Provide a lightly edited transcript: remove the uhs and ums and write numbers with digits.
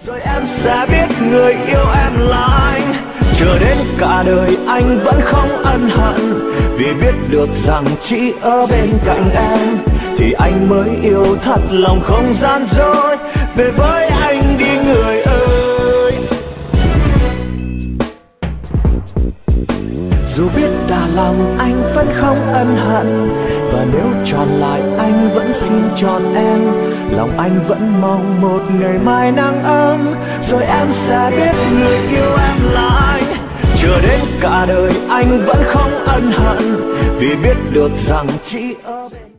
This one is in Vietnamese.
Rồi em sẽ biết người yêu em là anh, chờ đến cả đời anh vẫn không ân hận, vì biết được rằng chỉ ở bên cạnh em thì anh mới yêu thật lòng không gian dối. Về với anh đi người ơi, dù biết đã lòng anh vẫn không ân hận, và nếu tròn lại anh vẫn xin tròn em. Lòng anh vẫn mong một ngày mai nắng ấm, rồi em sẽ biết người yêu em là anh, chờ đến cả đời anh vẫn không ân hận, vì biết được rằng chỉ ở bên